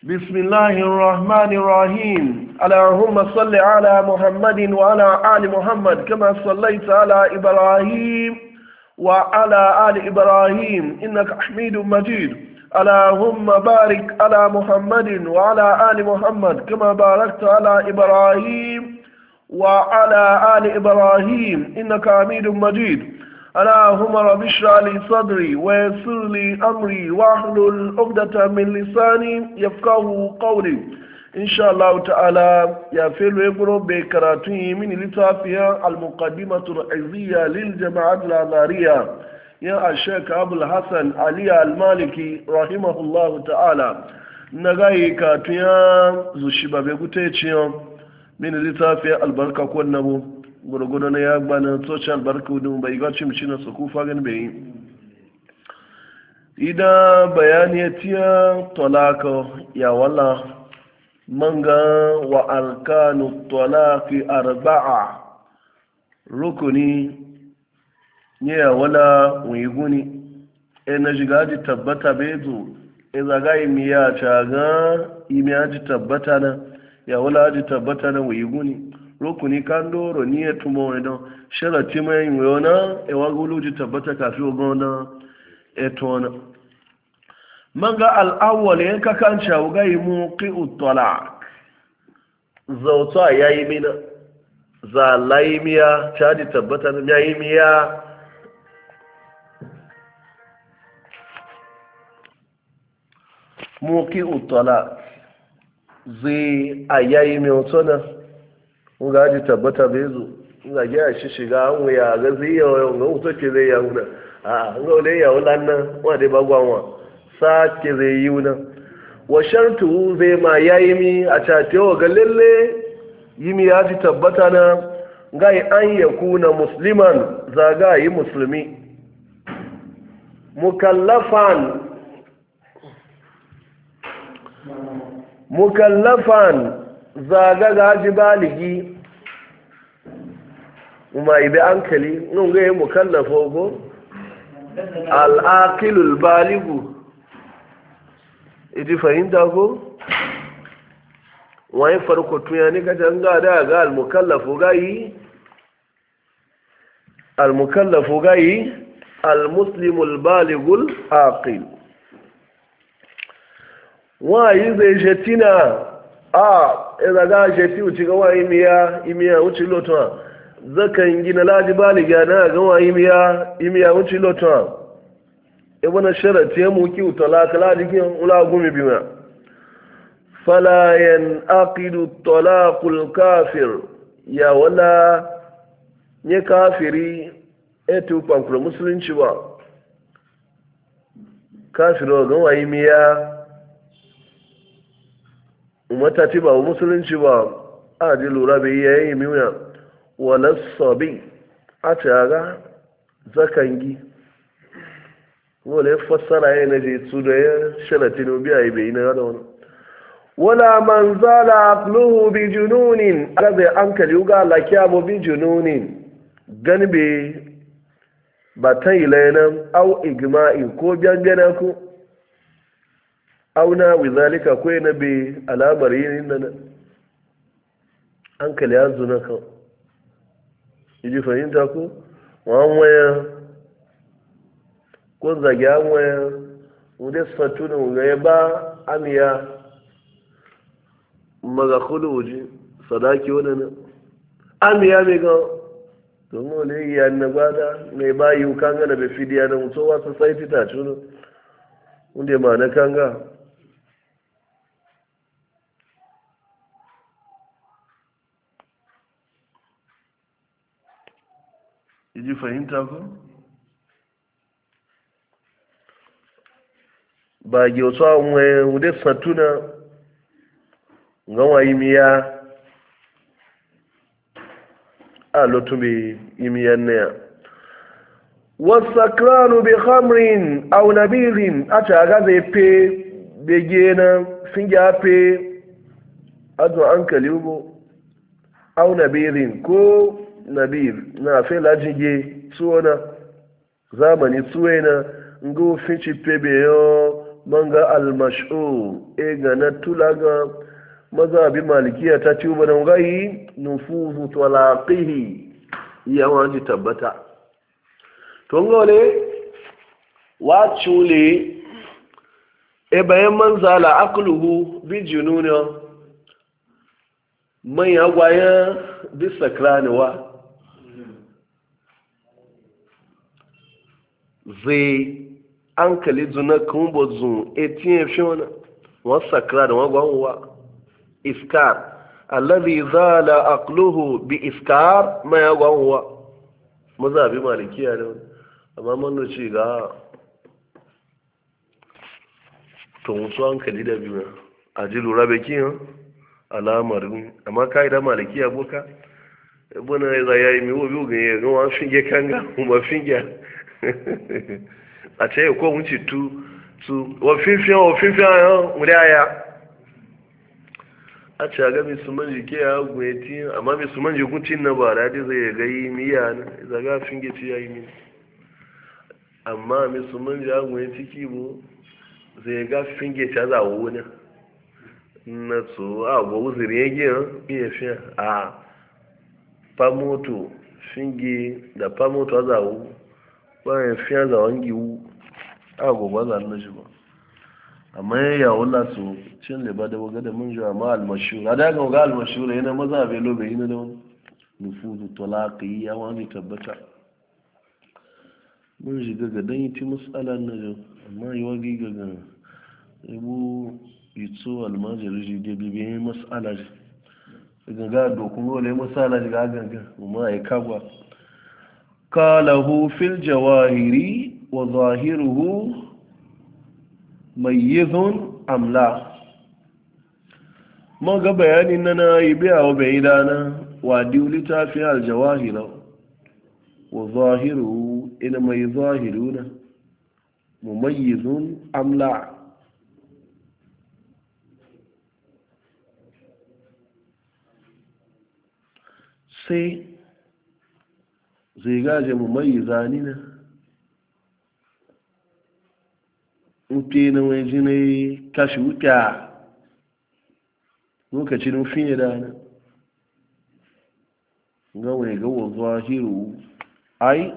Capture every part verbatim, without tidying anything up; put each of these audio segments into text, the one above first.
بسم الله الرحمن الرحيم اللهم صل على محمد وعلى آل محمد كما صليت على إبراهيم وعلى آل إبراهيم إنك حميد مجيد اللهم بارك على محمد وعلى آل محمد كما باركت على إبراهيم وعلى آل إبراهيم إنك حميد مجيد اللهم رب اشرح لي صدري ويسر لي امري واحلل عقدة من لساني يفقهوا قولي ان شاء الله تعالى يا فيلو يبرو بكراتي من لتافيا المقدمة العزية للجماعة الأزهرية يا الشيخ أبو الحسن علي المالكي رحمه الله تعالى نغاي كاتيا زوشيبا بيغوتيتشيا من لتافيا البركة كونبو gurgudu na ya gbana social barkudu bai gaci mace na suku fagen bai idan bayani ya tiya talaka ya wala manga wa arkanu talaki arba'a rukuni ya wala wiguni e na shiga ji tabbata bai zo e zaga imiya caga imiya ji tabbata na ya wala ji tabbata na wiguni rukuni kan doro ni ya tumo wani sharati mai yiwuwa ewa guluji tabbata kafi ogona etona manga al'awwal yanka kan shawo gai mu qi'u talaq zauta yayi mina za laimiya caji tabbata na yayi miya mu qi'u talaq zai ayayi mi otona nga ji tabbata bai zo nga gya shi shiga an wuya ga zai yawa nga wuto ke zai yawo na a nga wale yawo lannan wa dai bagwanwa sa ke zai yi na wa shartu zai ma yayi mi a catewa ga lalle yi mi ya ji tabbata na ga yi an ya kuna musliman zaga yi musulmi mukallafan mukallafan zaga gaji baligi kuma ibe ankali nun ga yi mukallafa ko al'aqilul baligu idi fahimta ko wani farko tuyani ga janga da ga al-mukallafu gayi al-mukallafu gayi al-muslimul baligul aqil wa yi zai jetina a eza ga jeti uci ga wa imiya imiya uci lotwa zakan gina laji baliga na ga wa imiya imiya uci lotwa e wana sharati ya muki utalaka laji kin ula gumi bima fala yanaqidu talaqul kafir ya wala ne kafiri etu pankro musulunci ba kafiro ga wa imiya matati ba musulunci ba a ji lura bai yayi miya wala sabi a taga zakangi wala fassara yayin da je su da sharatin biya bai na da wani wala man zala aqluhu bi jununin arabe ankali ga lakiya bo bi jununin ganbe batan ilanan au igma'i ko biyan ku auna wizalika ko na bi alamar yin nan an kale ya zuna kan yi fahimta ko wan waya ko zage an waya wanda satu ne ga ba amiya maga khuluji sadaki wannan amiya me ga to mo ne ya na gwada mai bayi kan ga da be fidiya na mutowa society ta tuno wanda ma na kanga ji fahimta ko ba gyoso anwe wude satuna ngawa imiya a lotumbi imiya ne wasakranu bi khamrin aw nabirin ata ga zai pe begena finga pe azu ankali ugo aw nabirin ko nabir na fe lajige suwana zamani suwena ngo finci pebe yo manga almashu e ga na tulaga mazhabi malikiya ta ci ubanan gai nufuzu talaqihi ya wani tabbata to ngole wa chule e bayan manzala aqluhu bi jununa man ya gwaya bi sakraniwa zai an kali zuna kan bozun etiye fiona wa sakra da wa wa iskar alladhi zala aqluhu bi iskar ma ya wa mazabi malikiya da amma mun no ci ga to musu an kali da biyu ajilu rabe kin alamar amma kai da malikiya boka buna ya yayi mi wo biyu ga ga wa finge kanga kuma finge a ce ko mun ci tu tu wa finfiyan wa finfiyan ya mudaya a ce ga mi suman jike ya gweti amma mi suman jikun tin na ba da zai ga yi miya na zaga finge ci yayi mi amma mi suman ja gweti kibo zai ga finge ta za wo ne na so a go uzuri yake ya fi a pamoto finge da pamoto za wo bayan fiye da wangi wu a gobe za na shi ba amma ya yawon lasu cin liba da waga da mun jiwa ma almashura a daga waga almashura yana maza bai lobe yi na da wani nufuzu talaki ya wani tabbata mun shiga ga dan yi ti matsala na jau amma yi wagi ga ga ibu yitso almajiri shi da bibiyan matsala shi ga ga dokun gole matsala shi ga gaga kuma ya kagwa قاله في الجواهر وظاهره ميز أم لا ما قبل يعني أننا يبيع وبعيدانا وعديو لتافي الجواهر وظاهره إنما يظاهرون مميز أم لا سي zai gaje mu mai zani na upe na wani jini kashi wuta lokacin nufin ya dana ga wani ga wanzuwa hiru ai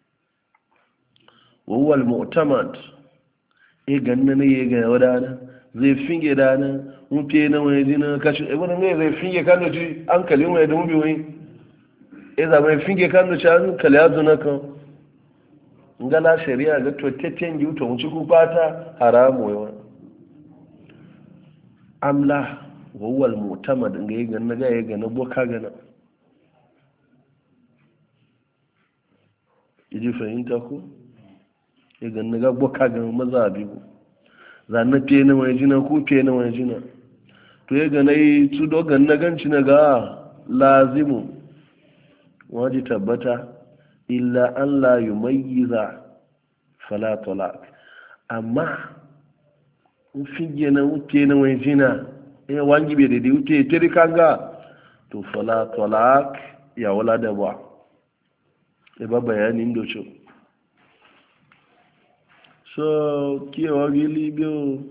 wawal mu'tamad e ganna ne ya ga wadana zai finge dana upe na wani jini kashi e wani ne zai finge kano ji an kalin wani da mubi wani iza mai finge kan da can kalyazu na kan ngala shari'a ga to teten yi to mu ci ku fata haramu yawa amla wawal mu'tamad ga yi ganna ga yi ganna boka gana yaji fahimta ku yi ganna ga boka gana maza biyu zanna fiye na wani jina ku fiye na wani jina to ya gana yi su do ganna ganci na ga lazimu waji tabbata illa an la yumayyiza fala talaq amma in fige na wuce na wani jina ya wangi bai daidai wuce tiri kanga to fala talaq ya wala da ba ya ba bayanin doce so kiyawa gili biyu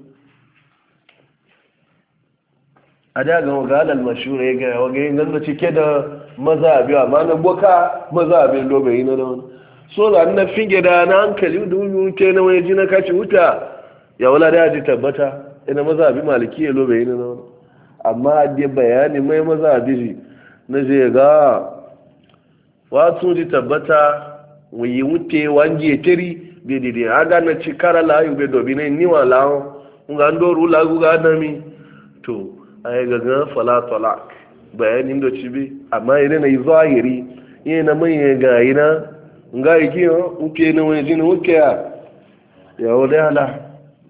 a daga magalar mashura ya gaya waga yin ganda cike da mazabi amma na boka mazabin lobe yi na da wani so da na finge da na hankali da wuni ke na wani jina kaci wuta ya wala da ji tabbata ina mazabi maliki ya lobe yi na da wani amma da bayani mai mazabi ji na je ga wasu ji tabbata wuyi wuce wangi ya tiri daidai a gana ci kara layu bai dobi na niwa lawon nga ndoru lagu ga adami to a yi gaga falatolak bayanin da ci bi amma yi na yi zahiri yi na manyan gayi na nga yi kiyo uke na wani jini uke ya yawo da hala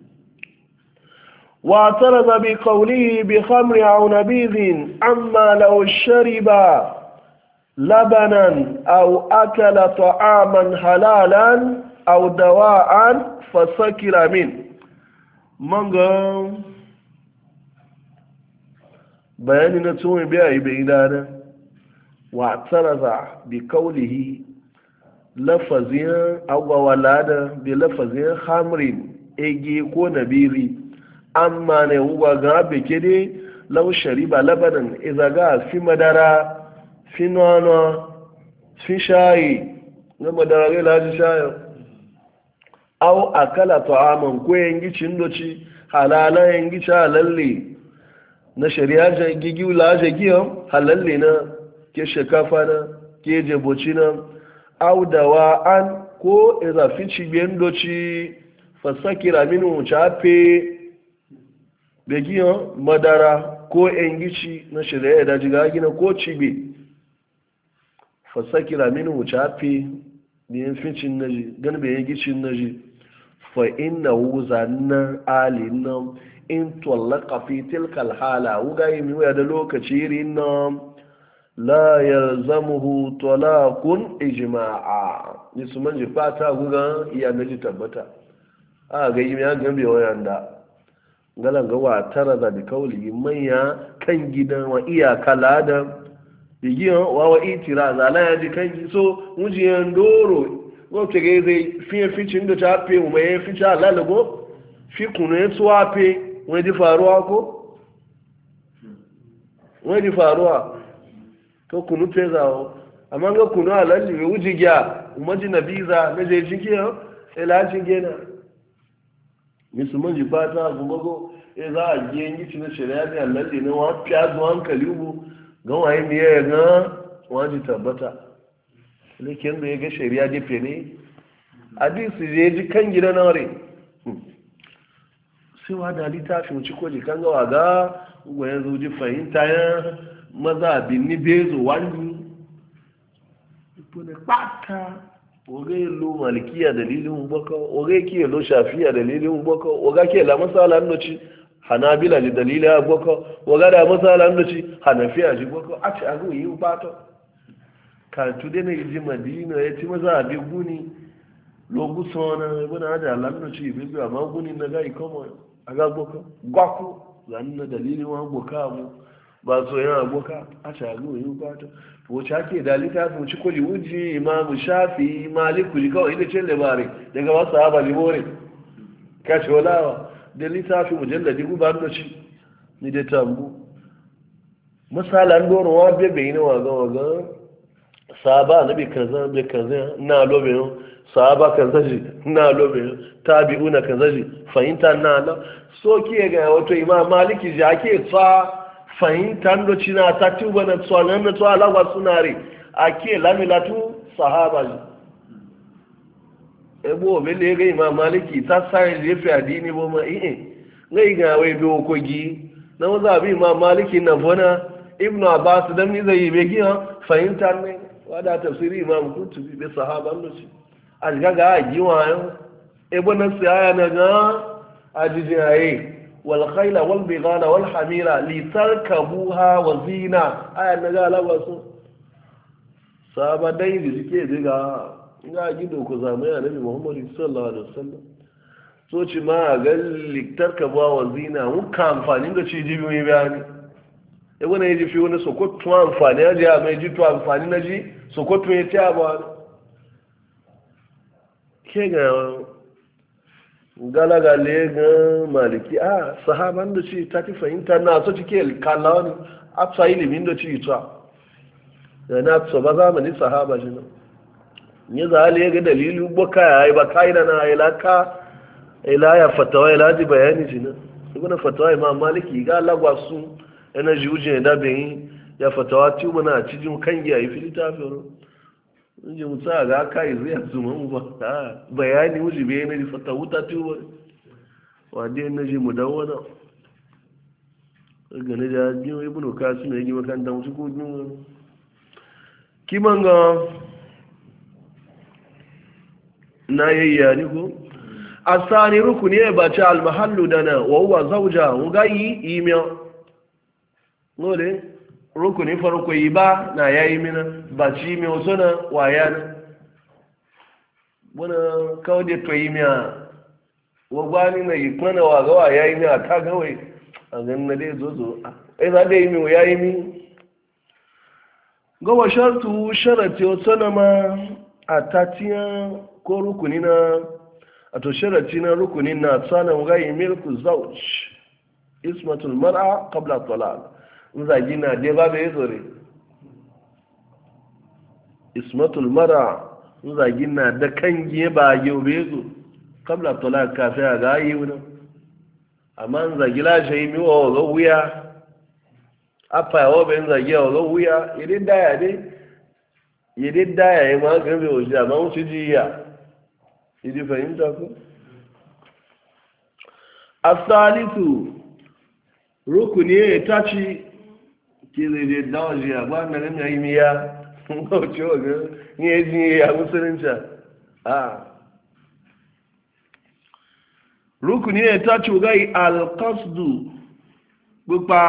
wa taraza bi qawlihi bi khamri aw nabidhin amma law shariba labanan aw akala ta'aman halalan aw dawa'an fasakira min manga bayani na tsohon biya yi bai dana wa tsaraza bi kaulihi lafazin agwawala da bi lafazin hamrin ege ko nabiri amma ne wuwa ga beke dai lau shariba labanan iza ga fi madara fi nono fi shayi na madara ga laji shayi au akala ta'aman ko yangi cindoci halalan yangi halalle na shari'a ja gigi laje giyo halalle na ke shekafa na ke jeboci na au dawa an ko iza fi cibiyan doci fasakira minu chape begiyan madara ko engici na shirya da jiga gina ko cibe fasakira minu chape biyan ficin naji gan biyan gicin naji fa inna wuzannan alin nan in tallaka fi tilkal hala wuga yi miwaya da lokaci irin nan la yalzamuhu talaqun ijma'a ni su manje fata guga iya naji tabbata a ga yi ya gambe wayan da galan ga wa tara da bi kauli manya kan gidan wa iya kala da bigiyan wa wa itira za la ya ji kan so mujiyan doro go te ga zai fi fi cin da ta fe mu mai fi ta lalago fi kunu ya tsuwa fe wani di faruwa ko wani di faruwa to kunu fe zawo amma ga kunu alalli bai wuji gya umarji na biza na zai jike yau ilacin gena musulman ji fata gumago ya za a giyan gici na shari'a ne alalli na wani fiya zuwa hankali ugu ga waye ne ya ga wani tabbata likin da ya ga shari'a jefe ne hadisi je ji kan gida na ware sai wa da littafi mu ci koji kan gawa ga gwayen zuji fahimta ya maza bin ni bezo wani ne pata oge lo malikiya dalilin baka oge ke lo shafiya dalilin baka oga ke la masala noci hanabila ji dalilin baka oga da masala noci hanafiya ji baka a ci agu yi pata ka tude ne ji madina ya ci maza bi guni logu sona ibuna da lan noci bi bi amma guni na ga ikomo aga baka gwaku zan na dalilin wa baka mu ba so yana boka a ci agu yi pata wacce ake da littafin ci kuli wuji imamu shafi maliku ji kawai ita ce labari daga wasu haɓa limore kashe walawa da littafin mujalladi guba da ci ni da tambu misalan doron wa bebe yi na waga waga sahaba na bi kaza bi kaza na lobe yau sahaba kaza ji na lobe yau tabi'u na kaza ji fahimta na la so ke ga wato imam maliki ji ake tsa fahimtar da cina ta tuba na tsohon na tsohon alagwa suna re a ke lamilatu sahaba ji ebo obele ga imam maliki ta sayin jefi adini bo ma ihe ngai ga wai bi okogi na waza abi imam maliki na fona ibnu abbas dan ni zai be giya fahimtar ne wada tafsiri imam kutubi be sahaba ndo ci a ga ga giwa yo ebo na saya na ga ajiji ayi والخيل والبغال والحميرة لتركبوها وزينة آية نقال واسو سابا دين بسكي ديغا nga gido ko zamai annabi Muhammad sallallahu alaihi wasallam so ci ma ga liktarka ba wa zina mun ka amfani da ci jibi mai bayani e wani yaji fi wani sokoto amfani ya ja mai ji to amfani na ji sokoto ya ta ba ke ga galaga le ga maliki a sahaban da ci ta fi fahimta na so cike kallawa ne a tsayi ilimin da ci ta da na so ba zamani sahaba shi na ni za a ga dalili boka ya yi ba kai da na ilaka ila ya fatawa ila ji bayani shi na ibn fatawa imam maliki ga lagwa su yana juje da bin ya fatawa tuba na cijin kangi ayi filita fero inje mutsa ga kai zai zuma mu ba bayani wuji be ne fatawa ta tuba wa dai na ji mudawwana ga ne da jin ibn kasim ya yi makanta musu ko jin kimanga na yayyani ko asani rukuni ya bace almahallu dana wa huwa zawja ugayi imya nole rukuni farko yi ba na yayi mina baci mi osona wayana wana kawde to imya wa gwani na yikwana wa ga wa yayi mi aka gawai a ganna dai zozo ai za dai mi yayi mi gawa shartu sharati osona ma atatiya ko rukuni na a to sharati na rukunin na tsanan gai milku zauj ismatul mar'a qabla talaq in zagi na dai ba bai zore ismatul mar'a in zagi na da kan giye ba yau bai zo qabla talaq kafin a ga yi wani amma in zagi la shi mi wa ga wuya apa yawo bai zagi wa ga wuya idan daya dai idan daya ya ma ga bai wuce amma wuce jiya idi fahimta ko asalisu rukuni ya taci ke zai je dawaji a ba na ganin yi miya ko ce wa ga ni ya ji ya musulunci a rukuni ya taci ga alqasdu bupa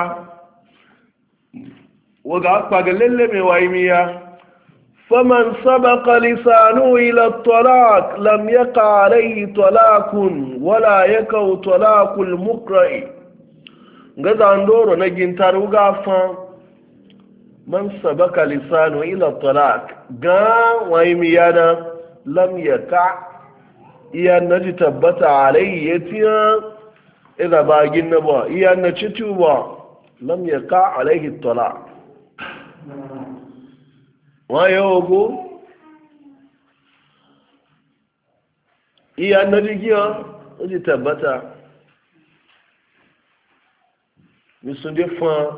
wa ga pa ga lalle mai wa miya فمن سبق لسانه إلى الطلاق لم يقع عليه طلاق ولا يقع طلاق المقرئ غدا ندورو نجين تاروغا فان من سبق لسانه إلى الطلاق غا ويميانا لم يقع إيا نجي تبت عليه يتيا إذا باقين نبوا إيا نجي توبا لم يقع عليه الطلاق waye ogo iya na jigiya oji tabbata misun de fan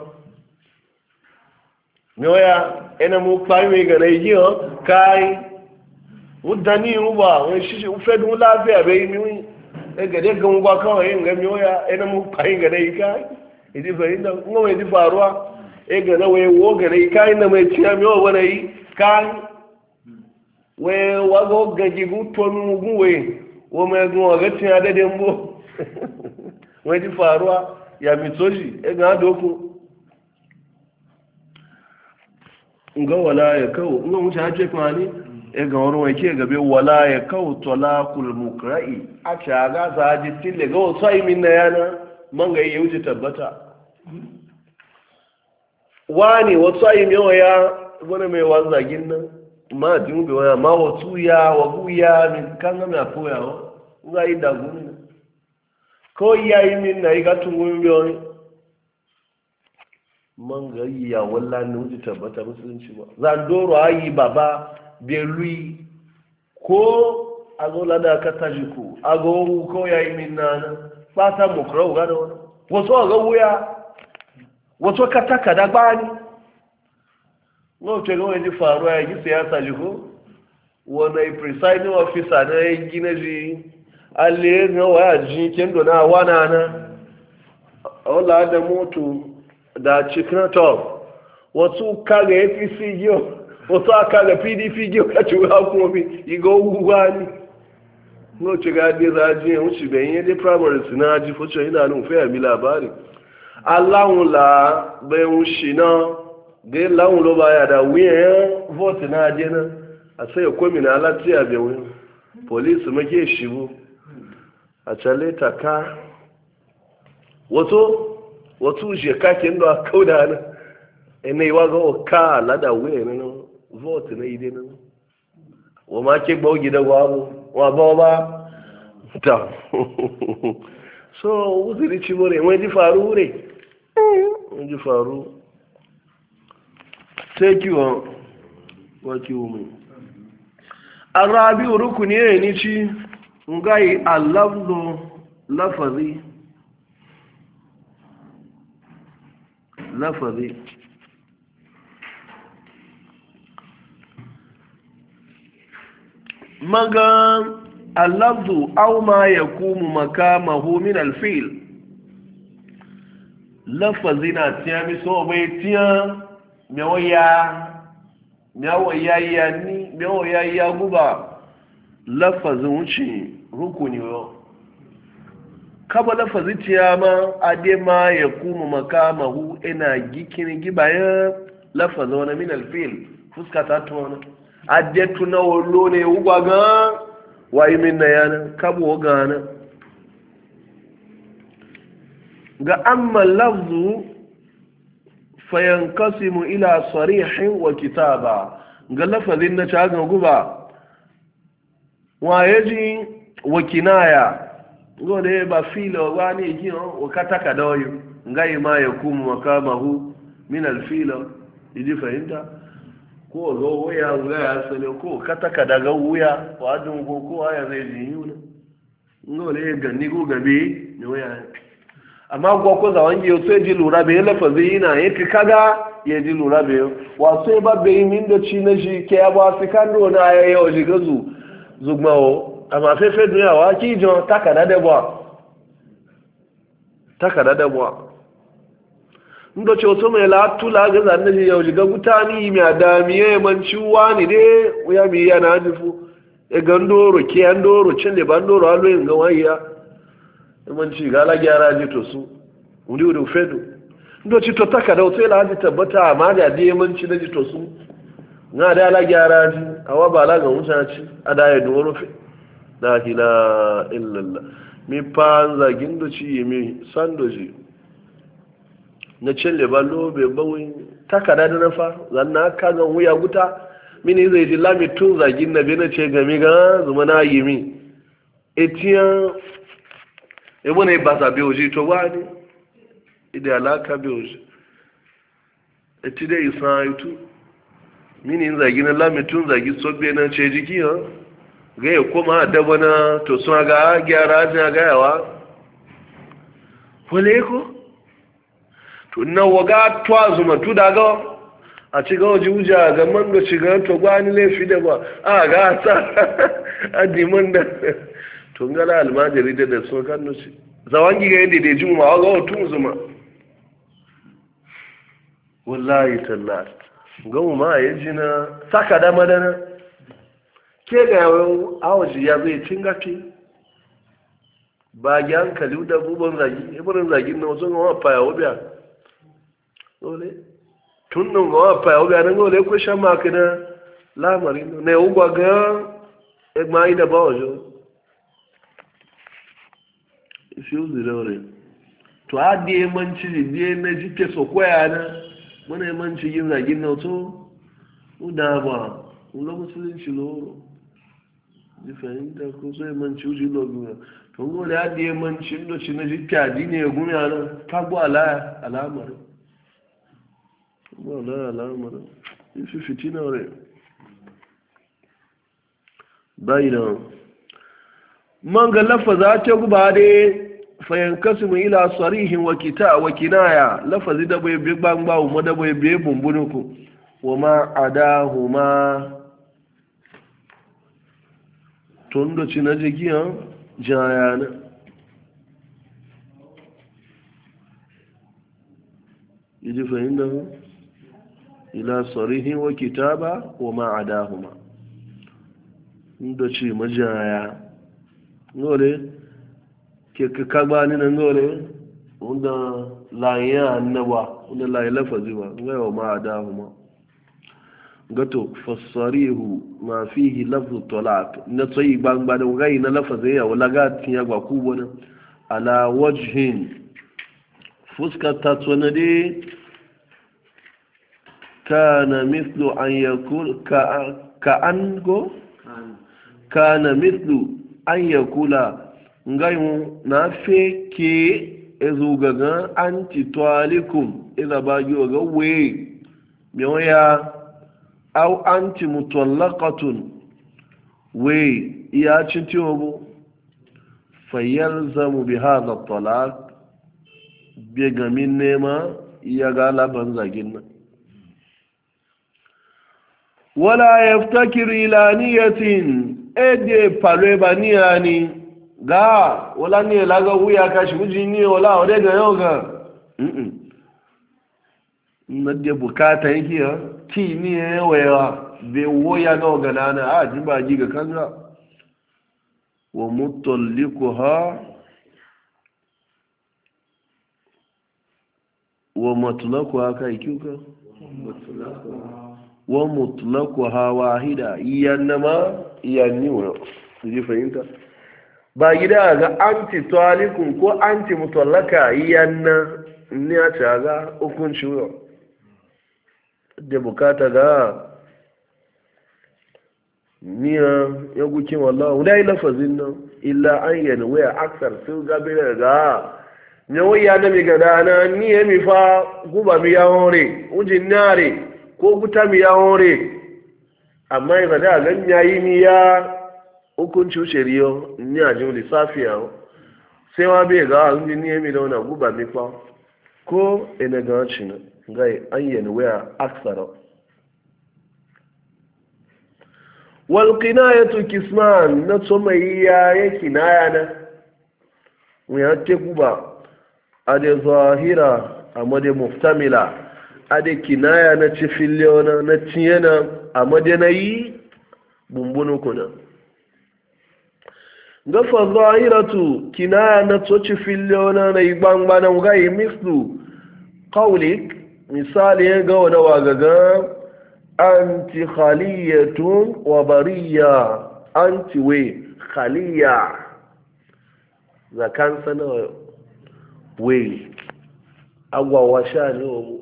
nyoya ena mu pai me ga jigiya kai udani uba won shishi u fedu lafiya be mi e ga de gan ba kawai nga nyoya ena mu pai ga dai kai idi fa inda ngo idi faruwa e ga na we wo ga dai kai na mai ciya mi wa wani kan we wago gaji gutonu guwe wo me gun ogati adede mbo we di faruwa ya mitoji e ga doku ngo wala ya kawo ngo mu ta ce kwani e ga woro wake gabe wala ya kawo talaqul mukra'i a ta ga za ji tille go sai min na yana manga yi wuce tabbata wani wasu ayi mewa ya wani mai wanzagin nan ma jin bi waya ma wasu ya wa guya min kan ga mai koya wa ga yi da gumi ko yayi min na yi ga tungun biyo ne man ga ya wallahi ne wuce tabbata musulunci ba zan doro ayi baba belui ko agola da ka tajiku ago ko yayi min na fata mukrau ga da wani wasu ga wuya wasu kataka da gbani n'oche ga wani faruwa ya gi siyasa jiko wani presiding officer na ya gina ji alle na waya ji kendo na wana na ola da moto da cikin top wasu kaga A P C giyo wasu kaga P D P giyo ka ci hukumomi igo ugwa ni n'oche ga adi za ji wuce bayan yadda primaries na ji fucin ina nufe ya mi labari aláwọn là bẹ̀rù ṣìnà gẹ́ láwọn ló bá yàdà wíyẹn vọ́ọ̀tì náà jẹ́ náà àti ẹ̀kọ́mìnà aláti àbẹ̀wò pọ̀lísì méjì ìṣìbò àtàlẹ́ tàkà wọ́tú ṣe káàkiri ńlọ àkọ́dà náà ẹni ìwágọ́ ọ̀ká àládà wíyẹn nínú vọ́ọ̀tì náà ìdí nínú wọ́n máa ké gbọ́ gidi wọ́n bá ọba tà so wuzuri cibore wọ́n ti faru wúre wọ́n ti faru sai kiwon wakiwo mai arabi rukuni ne ni ci ngai allafzu lafazi lafazi maga allafzu aw ma yakumu makamahu min alfil lafazi na tiya mi so bai tiya mewoya mewoya ya ni mewoya ya guba lafazin wuce rukuni yo kaba lafazi tiya ma ade ma yakumu makamahu ina gikin gibayan lafazi wani min alfil fuska ta tuwana ade tuna wolo ne ugwaga wayi min na yana kabo gana ga amma lafzu fayankasimu ila sarihin wa kitaba ga lafazin na cagan guba waye ji wakinaya ngole ba filo wani kiyo wakataka doyo ngai ma yakumu makamahu min alfilo idi fahimta ko zo wuya wuya ya sale ko kataka daga wuya wadun ko ko aya zai ji yuna ngole ganni go gabe ne wuya amma ko ko za wangi yo sai ji lura be lafazi ina yake kaga ya ji lura be wa sai ba be min da ci na shi ke ba fikando na ya yo ji gazu zugmawo amma fefe duniya wa ki jon takada da bwa takada da bwa ndo ce oto mai latula ga zanne ji yau ga gutani mi adamiye man ciwa ni de uya mi yana jifu e gandoro ke andoro cin le bandoro alo yin ga waya man ci ga la gyara ji to su uri uri fedu ndo ci to takada oto la ji tabbata amma da de man ci da ji to su na da la gyara ji awa ba la ga mutaci ada ya doro fe la ilaha illallah mi panza gindo ci mi sandoji na celle ba lobe bawin takada da nafa zanna ka ga wuya guta mini zai ji lami tun zagin na bene ce game ga zuma na yi mi etiyan ebo ne ba sa be oji to wani ide alaka be oji eti dai isa itu mini zagin na lami tun zagi sobe na ce jiki ha ga ya koma da bana to sun ga gyara jin ga yawa wale ko to na waga twa zuma tu daga a ci ga waje wuja ga man da shiga to gwani laifi da ba a ga ta a diman da to ngala almajiri da da so kan no ci zawangi ga yadda da jimu ma ga tun zuma wallahi tallahi ga mu ma yaji na saka da madana ke ga awaji ya zai cingafi ba gyan kaliu da buban zagi ibarin zagin na wasu ga wa fa ya wuya dole tun nan ga wafa yau ganin dole ko shan maka na lamarin na yau gwaga egma ida ba wajo isi yau zira wuri to a di yamanci di na jike so koya na muna yamanci yin zagin na to uda ba ula musulunci loro di fahimta ko so yamanci uji loro to ngole a di yamanci ndo ci na jike adini ya gumi ana kagbo ala alamarin wala alamar ifi fitina re bayan man ga lafaza ta guba dai fayan kasimu ila sarihin wa kita wa kinaya lafazi da bai bi gbangba mu da bai bi bumbunuku wa ma adahuma tondo cina jigiya jayana yaji fahimta ila sarihin wa kitaba wa ma adahuma ndo ci majaya ngole ke ka ba ni nan ngole unda la ya annaba unda la lafazi ba ngai wa ma adahuma gato fasarihu ma fihi lafzu talaq na tsayi bangba da ngai na lafazi ya wala ga tinya gwa kubo na ala wajhin fuska tatsonade kana mithlu an yakul ka ka ango kana mithlu an yakula ngayu na feke ezugaga anti talikum ila bagi ga we miya au anti mutallaqatun we ya cinti obo fayalzamu bi hadha at-talaq bi gamin nema ya ga laban zagin nan wala yaftakir ila niyatin ede paleba niyani ga wala ni laga wuya kashi uji ni wala ode ga yoga mm mm bukata yake ya ti ni yawa be woya ga ga nana a jiba ji ga kanga wa mutallikuha wa matlaquha kai kyuka matlaquha wa mutlaquha wahida yanma yanni wa ji fahimta ba gida ga anti talikun ko anti mutallaka yanna ne a ta ga hukunci wa da bukata ga niya ya gukin wallahi dai lafazin nan illa an yana waya aksar sun gabi daga yawon ya nami gada na ni ya mi fa guba mi ya hore ujin nare ko guta mi ya hore amma ya zada gan ya yi mi ya hukunci shari'o ni a jin lissafi ya sai wa bai ga ujin ni ya mi da wani guba mi fa ko ina ga cina ga an yana waya aksar walƙinayatu kisman na tsomayya ya kinaya na wuya te guba a da zahira a made muftamila a da kinaya na ci filiyona na ciyana a made na yi bumbunu kuna gafa zahiratu kinaya na tsoci filiyona na yi gbangba na wuga yi mislu kaulik misali ya ga wani wagaga anti khaliyatun wa bariya anti we khaliya zakan sana we agwa washa ne wa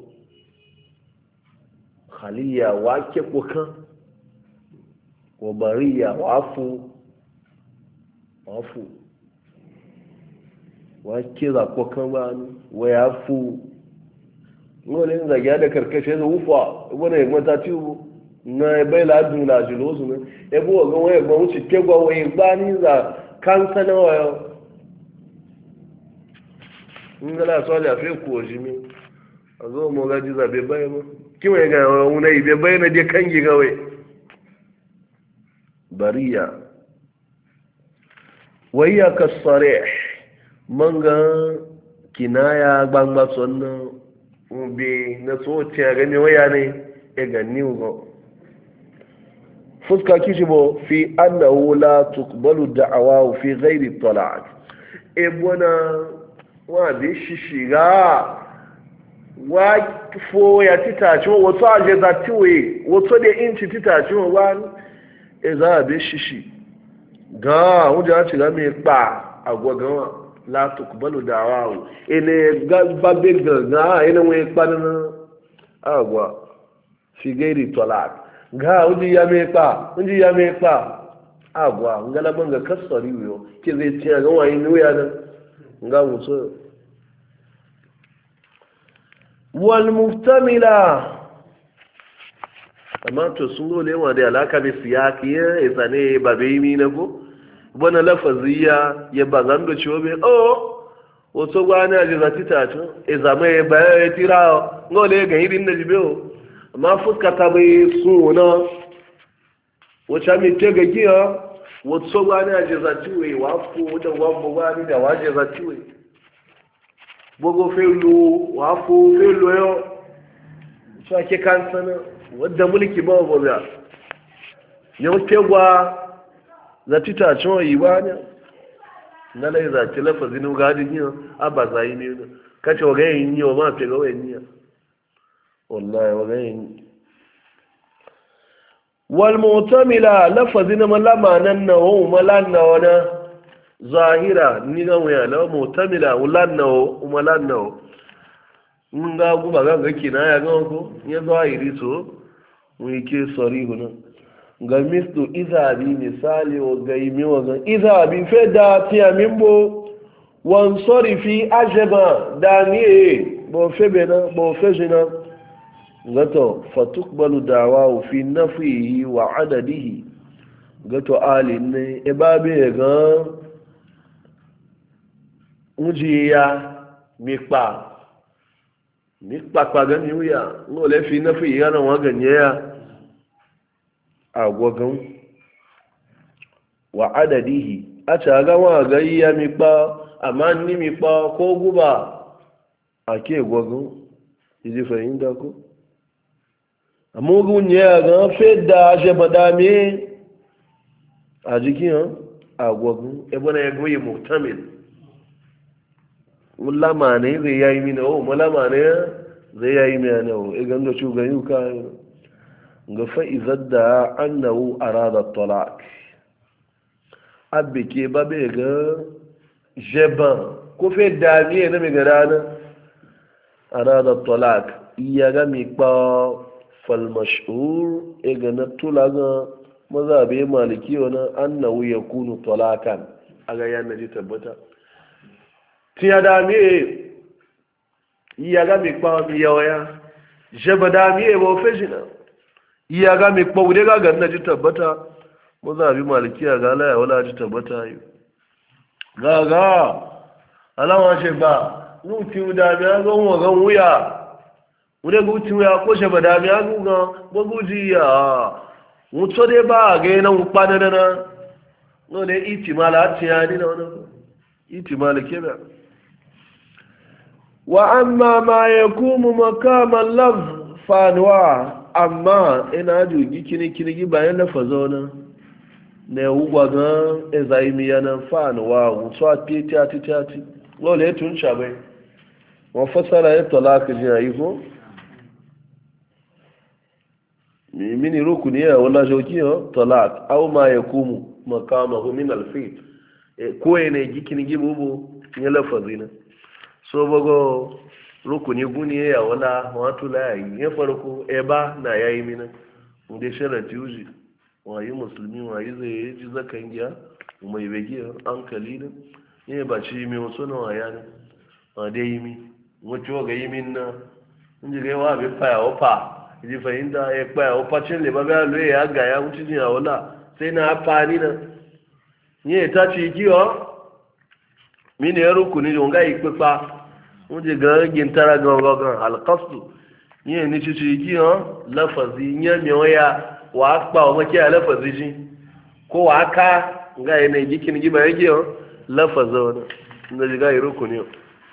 khaliya wa ke kukan wa bariya wafu wafu wa ke za kukan ba wa yafu wani yin zagya da karkashe da wufa wani ya mata tubu na bai ladun lajulo su ne ya buwa gan wani gba wuce kegwa wani gba ni za kansa na wayo in gala so da fe ko jimi a zo mo gaji za be bai ma ki mai ga wani ibe bai na je kangi gawe bariya wayya kasarih manga kinaya gbangba sonno ube na tsoci a gani waya ne ya gani ugo fuska kishi bo fi annahu la tuqbalu da'awa fi ghairi talaq e bona wa bi shishiga wa fo ya titacho wato aje za tiwe wato de inci titacho wa e za bi shishi ga wuja ci ga me pa agwagawa la tuqbalu da'wahu ene galba bega ene we panana agwa figeri talaq ga uji ya mepa uji ya mepa agwa ngala banga kasari yo ke zai tiya ga wani nuya nan nga muso wal muftamila amma to sun gole wa da alaka bi siyaki ya isane babe mi na ko bana lafaziya ya bazando chobe o wato gwana ya zati tatu e zame ba ya tira ngole ga irin da jibeo amma fuska ta bai suna wacce mai tega giya wato gwana ya zati we wafu wata wafu gwani da waje zati we bogo felu wafu felu yo so ake kansana wadda mulki ba ba yau tegwa zati ta cewa yi ba ne na lai zati lafazin gadin yi a ba za yi ne kace wa gayin yi wa ma fi gawayin yi wallahi wa gayin wal mutamila lafazin malama nan na wa malan na wana zahira ni ga waya la mutamila ulan na wa malan na wa mun ga guba ga ga kina ya ga ko ya zahiri so mu yake sarihu nan ga mislu izabi misali wa gaimi wa ga izabi fe da tiya mimbo wan sarifi ajaba da ni bo fe bena bo fe jina gato fatukbalu da'wa fi nafihi wa adadihi gato alin ne e babe ga ujiya mipa mipa pa ga ni uya ngole fi nafihi yana wa ganye ya agwagan wa adadihi a caga wa gari ya mipa amma ni mipa ko guba a ke gwagan iji fahimta ko amma ogun ya ga fedda ashe madame a jikin agwagan ebe na ya goyi muhtamil mulama ne zai yayi mina o mulama ne zai yayi mina o igan da shugayi kayan ga fa'izar da annahu arada talaq abbe ke babe ga jeban ko fe damiye na mai gada na arada talaq iya ga mi pa fal mashhur e ga na tula ga mazabe maliki wana annahu yakunu talaqan aga ya na ji tabbata tiya da mi iya ga mi pa mi yawaya jaba da mi e bo fejina iya ga mi pa wude ga ga na ji tabbata mu za bi malikiya ga la ya wala ji tabbata yi ga ga alawa she ba nu ti da mi ga wo ga wuya wude gu ti wuya ko jaba da mi ga ga bo gu ji ya mu to de ba ga na mu pa na na no ne itimala tiya ni na wannan itimala ke ba wa amma ma yakumu makaman lafz fanwa amma ina jugi kini kini bayan lafazo na ne ugwa ga ezaimi yana fanwa wuso ati ati ati lole tun shabe wa fasara ya talaq jin ayi ko mini rukuni ya wala joki yo talaq aw ma yakumu makamahu min alfit ko ene gikini gibubu ne lafazina so bago rukuni guni ya wala watu la yi ya farko eba na yayi mina inda sharati uji wayi musulmi wayi zai ji zakan giya mai bege an kalina ne ba ci mi wasu na waya ne a dai mi wato ga yi min na inji ga wa be fa ya opa ji fahimta ya pa ya opa cin le ba ga lo ya ga ya wuci ni a wala sai na fa ni na ni ta ci giyo mini ya rukuni jonga ikpepa wọ́n gan gintara gangan alkastu yíyẹn ní títí igi hàn lẹ́fọ̀sí yíyẹn mìíràn ya wà á pa ọmọ kí a lẹ́fọ̀sí jí kó wà á ká nga yẹn ní igi kìnnìkì bá igi hàn lẹ́fọ̀sí ọ̀nà ní ọjọ́ ìrú kò ní ọ.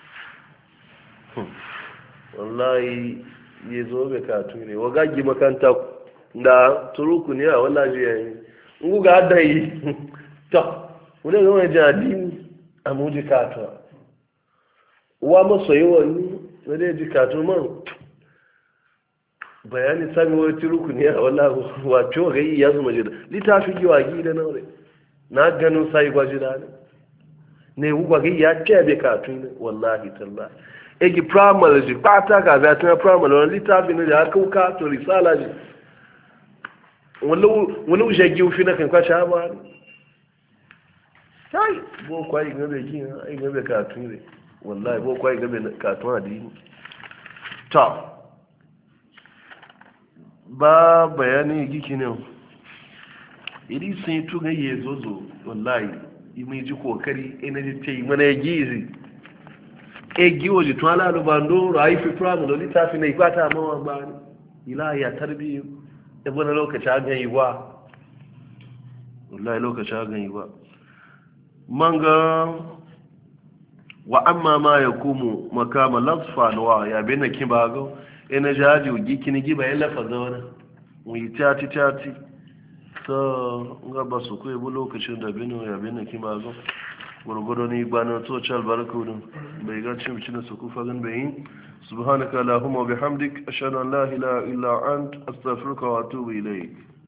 wallahi yẹ zo bẹ ká tún ní wọ́n gáàgì makanta da turu kò ní àwọn lájú yẹn ń gúgà á dàn yìí tọ́ wọ́n lè gbọ́n jẹ́ àdínì àmújí káàtó wa masoyi wani na dai jikatu man bayani sami wani tiruku ne a wala wato ga yi ya zuma jida littafi giwa gida na wuri na ganin sai gwaji da ne ne wugwa ga ya ce bai katu ne wallahi tallahi egi primary ji pata ka za ta primary wani littafi ne da aka wuka to risala ji wani wuce giwufi na kan kwashe ba ne kai bo kwayi gabe gina ai gabe katu ne wallahi bo kwai gabe katon adini ta ba bayani giki ne iri sun yi tuga yi zozo wallahi imi ji kokari ina ji ce mana ya gizi e giwo ji tun ala lubando raifi pramu da littafi na ikwata mawa ba ni ila ya tarbiyu ya bane lokaci a gan yi wa wallahi lokaci a gan yi wa manga wa amma ma ya kumu makama lasfanuwa ya bena kibago ina jaji ugi kini giba ya lafa zaune wuyi tati tati so nga ba su kuwa bu lokacin da beno ya bena kibago gwargwado ni gbanin tsoci albarka wudin bai ga cin bici na su kufa gan bayin subhanaka lahumma bihamdik ashhadu an la ilaha illa ant astaghfiruka wa atubu ilayk